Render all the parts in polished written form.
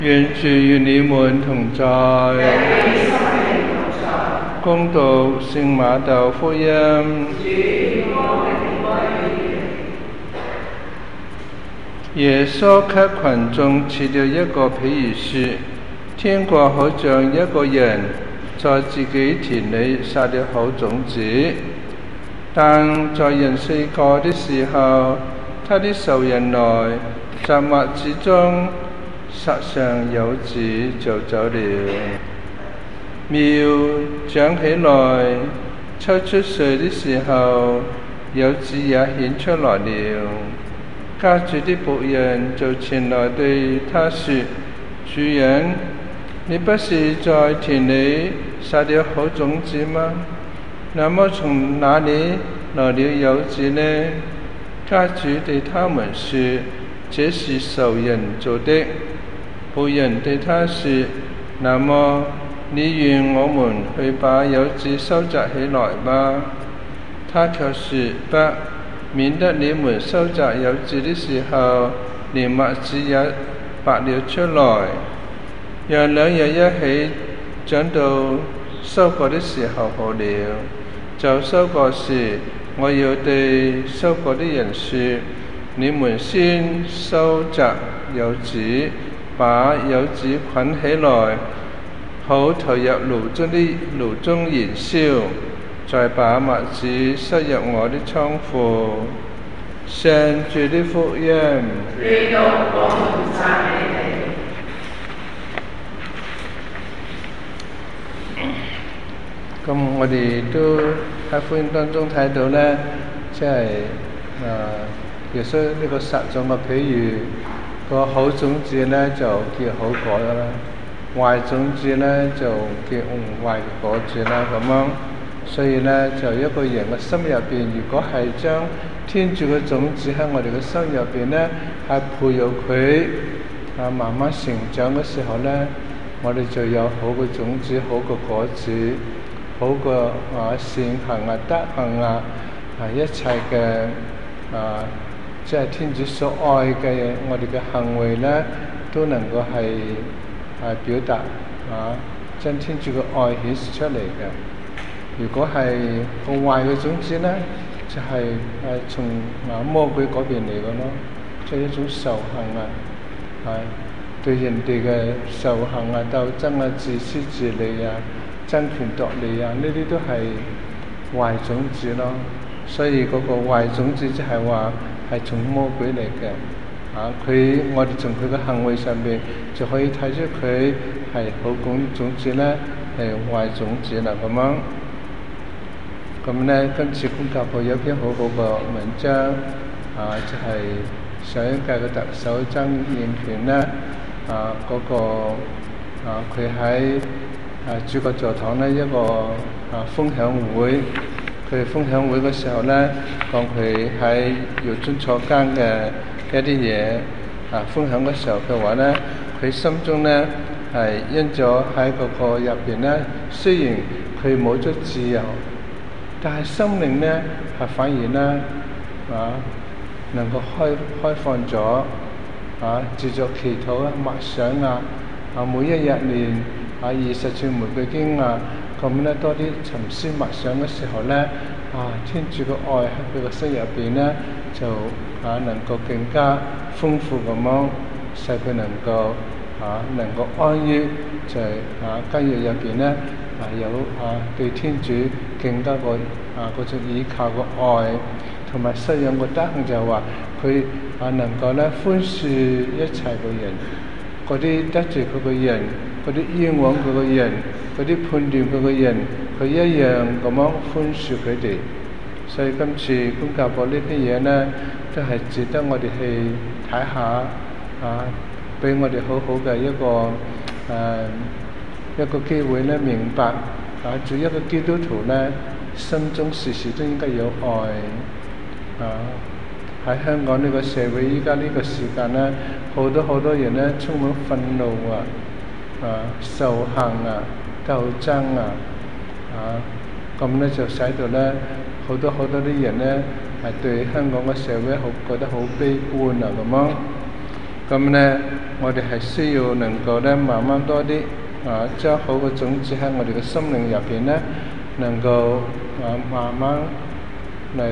願主與你們同在。恭讀聖馬竇福音。耶穌給群眾設了一個譬喻說：天國好像一個人在自己田裏撒了好種子，但在人睡覺的時候，他的仇人來，在麥子中撒上莠子就走了。苗長起來，抽出穗的時候，莠子也顯出來了。家主的僕人就前來對他說：主人，你不是在田裏撒了好種子嗎？那麼從哪裏來了莠子呢？家主對他們說：這是仇人做的。僕人對他說：那麼你願我們去把莠子收集起來吧？他卻說：不，免得你們收集莠子的時候，連麥子也拔了出來。讓兩樣一起長到收割的時候好了。就收割時，我要對收割的人說：你們先收集莠子，把莠子捆起來，好投入爐中燃燒，再把麥子塞入我的倉庫。上主的福音。咁我哋都喺福音當中睇到呢，即係耶穌呢個撒種嘅比喻，個好種子呢就結好果啦，壞種子呢就結壞果子啦咁樣。所以呢，就一個人嘅心入邊，如果係將天主嘅種子喺我哋嘅心入邊呢，係培育佢慢慢成長嘅時候呢，我哋就有好嘅種子，好嘅果子，好嘅善行德行一切嘅即係天主所愛嘅我哋嘅行為呢，都能夠係表達將天主嘅愛顯示出嚟嘅。如果係個壞嘅種子呢，就係從魔鬼嗰邊嚟嘅咯，即係一種仇恨對人哋嘅仇恨鬥爭自私自利爭權奪利呢啲都係壞種子咯。所以嗰個壞種子即係話係從魔鬼嚟嘅。我哋從佢嘅行為上面就可以睇出佢係好種子呢，係壞種子啦咁樣。咁呢，今次公教部有篇好好嘅文章，就係上一屆嘅特首曾蔭權呢，佢喺主教座堂呢一個分享會，佢分享會嘅時候呢，講佢喺獄中坐監嘅一啲嘢，分享嘅時候嘅話呢，佢心中呢係因咗喺嗰個入邊呢，雖然佢冇咗自由，但係心靈呢係反而呢能夠開放咗，藉著祈禱默想每一日念20串玫瑰經咁呢多啲沉思默想嘅時候呢，天主嘅愛喺佢個心入邊呢，就能夠更加豐富咁樣，使佢能夠安於就係監獄入邊呢，有對天主更加嗰種依靠嘅愛，同埋信仰嘅德行，就係話佢能夠呢寬恕一切嘅人，嗰啲得罪佢嘅人，嗰啲冤枉佢嘅人，嗰啲判斷佢嘅人，佢一樣咁樣寬恕佢哋。所以今次公教部呢啲嘢呢，都係值得我哋去睇下，俾我哋好好嘅一個機會呢，明白做一個基督徒呢，心中時時都應該有愛。喺香港呢個社會依家呢個時間呢，好多人呢充滿憤怒仇恨鬥爭咁呢就使到呢好多啲人呢係對香港嘅社會覺得好悲觀咁樣。咁呢我哋係需要能夠咧慢慢多啲將好嘅種子喺我哋嘅心靈入邊咧，能夠慢慢嚟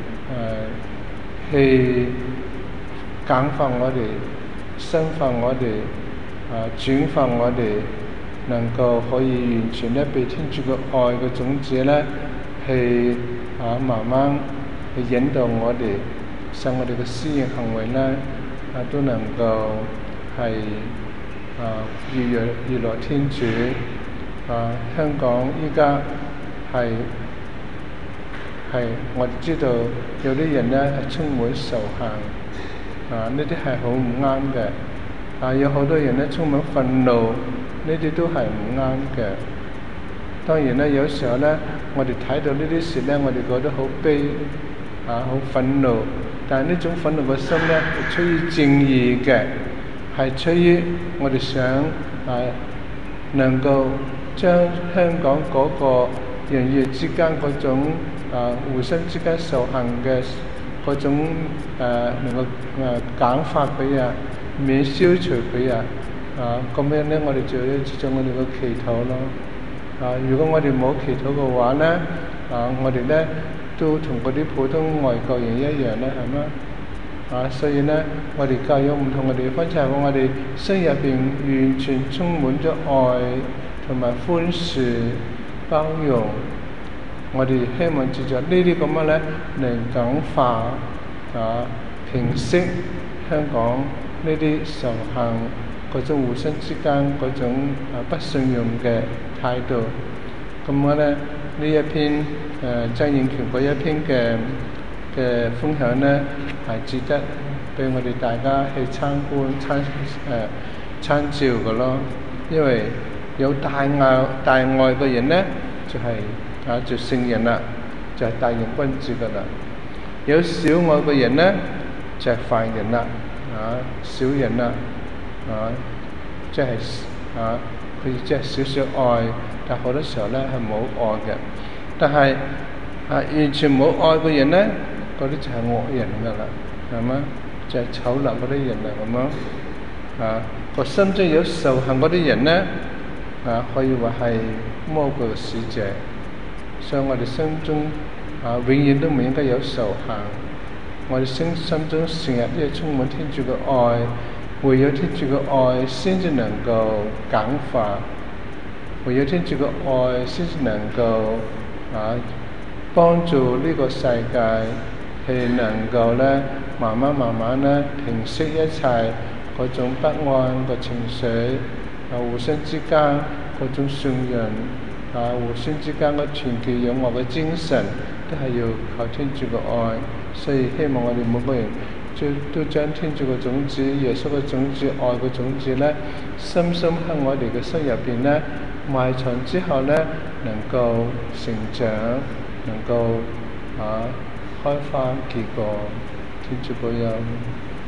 去簡化我哋、深化我哋、轉化我哋，能夠可以完全咧被天主嘅愛嘅種子咧，去慢慢去引導我哋，使我哋嘅思想行為咧都能夠係悅樂天主。香港依家係我哋知道有啲人咧係充滿仇恨，呢啲係好唔啱嘅。有好多人咧充滿憤怒，呢啲都係唔啱嘅。當然咧，有時候咧，我哋睇到呢啲事咧，我哋覺得好悲，好憤怒。但係呢種憤怒嘅心咧，係出於正義嘅，係出於我哋想能夠將香港嗰個人與之間嗰種互相之間仇恨嘅嗰種能夠簡化佢免消除佢咁樣咧，我哋就要做我哋嘅祈禱咯。如果我哋冇祈禱嘅話咧，我哋咧都同嗰啲普通外國人一樣咧，係嘛？所以咧，我哋教育唔同嘅地方就係話，我哋心入邊完全充滿咗愛同埋寬恕、包容。我哋希望藉著呢啲咁嘅咧，嚟簡化平息香港呢啲仇恨嗰種互相之間嗰種不信任嘅態度。咁我咧呢一篇曾蔭權嗰一篇嘅分享咧，係值得俾我哋大家去參照嘅咯。因為有大愛嘅人咧，就係就聖人啦，就係大人君子噶啦。有小愛嘅人咧，就係犯人啦，小人啦，即係佢即係少少愛，但好多時候咧係冇愛嘅。但係完全冇愛嘅人咧，嗰啲就係惡人噶啦，係嘛？就係醜陋嗰啲人啦，咁樣個心中有仇恨嗰啲人咧，可以話係魔鬼嘅使者。所以我哋心中永遠都唔應該有仇恨。我哋心中成日都要充滿天主嘅愛，唯有天主嘅愛先至能夠簡化，唯有天主嘅愛先至能夠幫助呢個世界係能夠咧慢慢咧平息一切嗰種不安嘅情緒，互相之間嗰種信任，互相之間嘅團結友愛嘅精神，都係要靠天主嘅愛。所以希望我哋每個人都將天主嘅種子、耶穌嘅種子、愛嘅種子咧，深深喺我哋嘅心入邊咧埋藏之後咧，能夠成長，能夠開花結果。天主保佑。